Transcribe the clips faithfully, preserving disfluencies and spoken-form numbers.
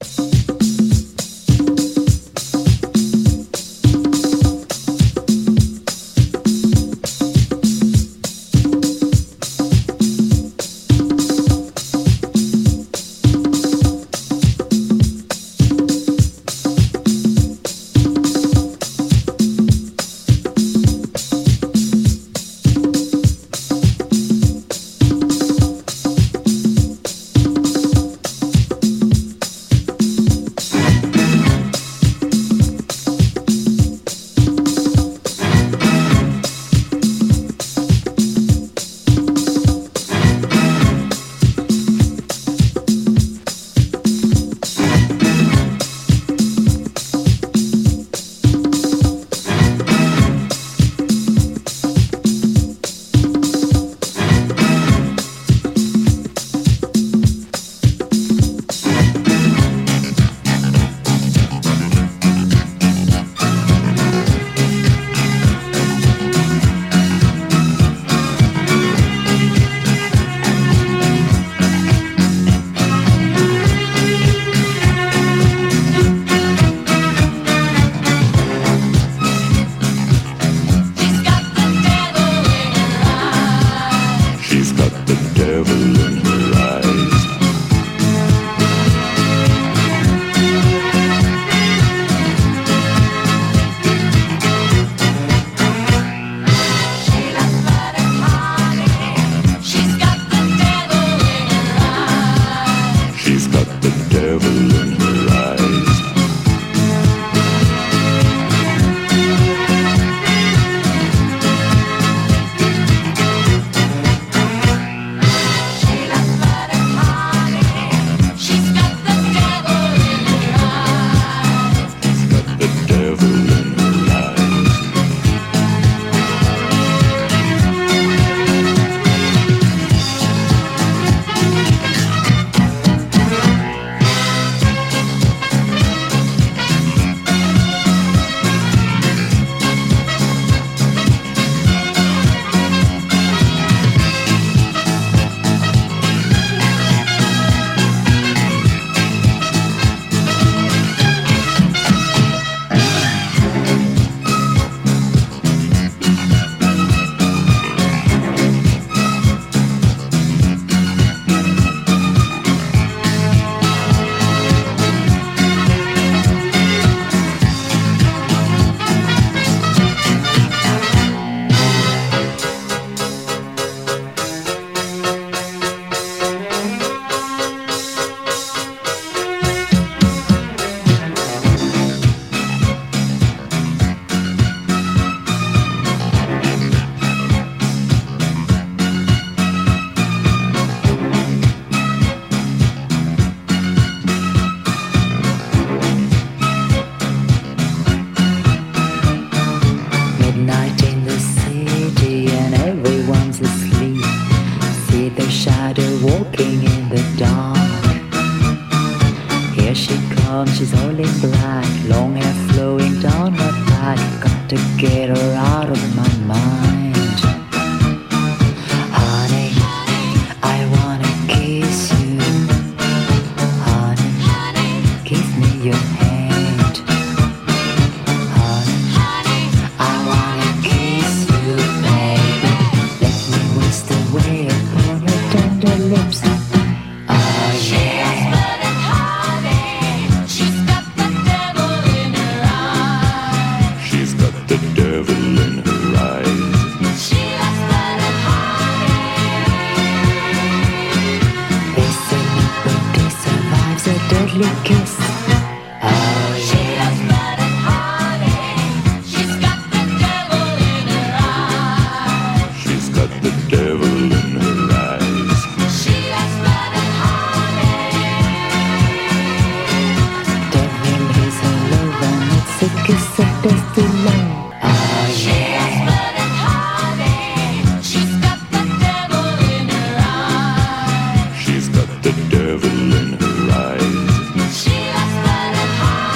She's got the devil in her eyes. She has got it high.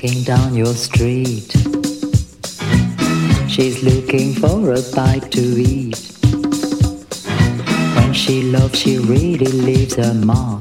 walking down your street. She's looking for a bite to eat. When she loves, she really leaves a mark.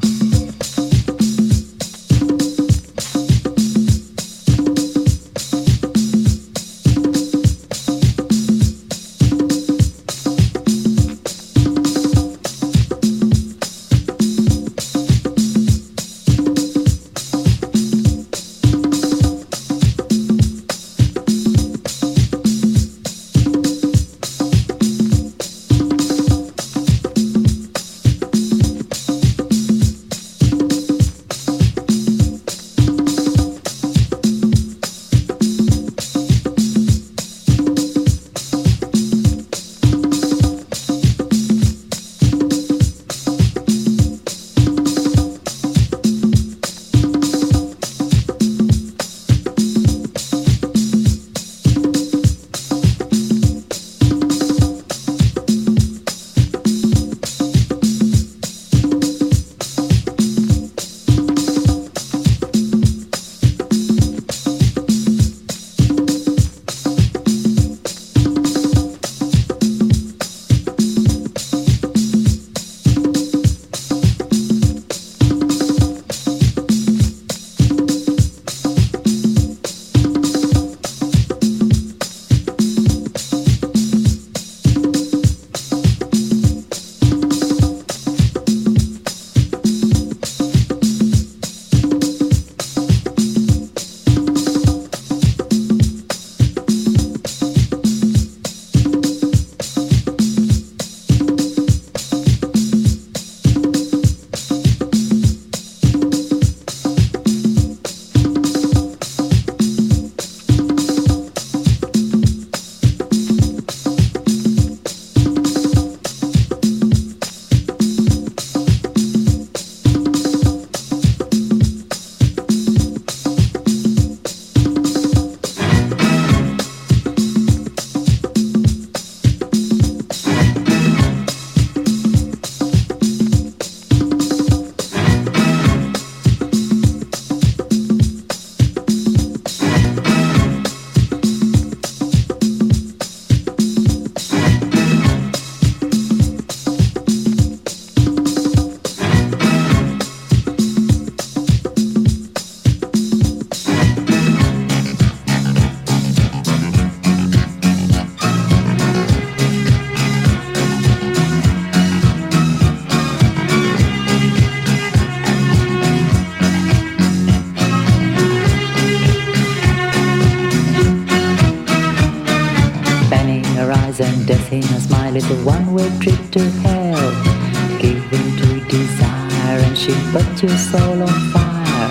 And death in a smile is a one-way trip to hell. Give in to desire and she'll put your soul on fire.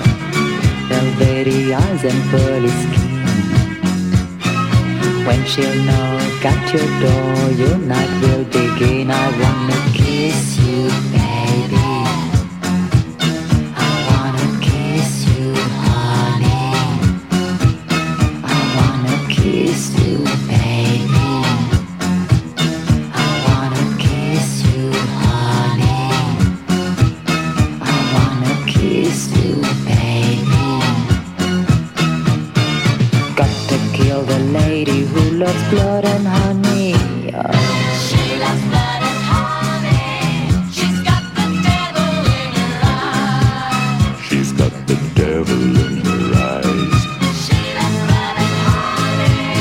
Velvety eyes and pearly skin. When she'll knock at your door, your night will begin. I wanna kiss you, baby. I wanna kiss you, honey. I wanna kiss you, baby. Loves blood and honey. Oh. She loves blood and honey. She's got the devil in her eyes. She's got the devil in her eyes. She loves blood and honey.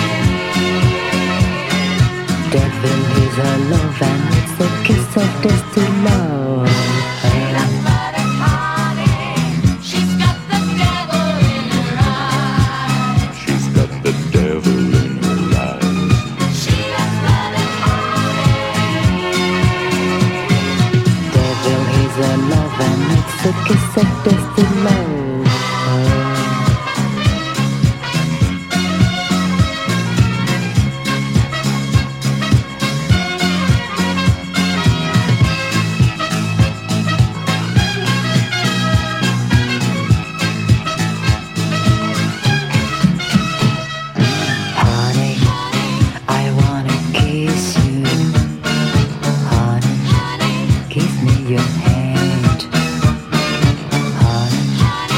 Devil is her love and it's a kiss of death to love. She loves blood and honey. She's got the devil in her eyes. She's got the devil in her eyes. Love and it's a kiss of death to love. Honey, I wanna kiss you. Honey, give me your hand. Honey,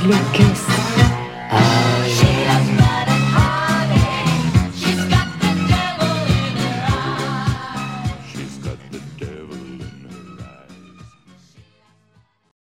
lovely kiss.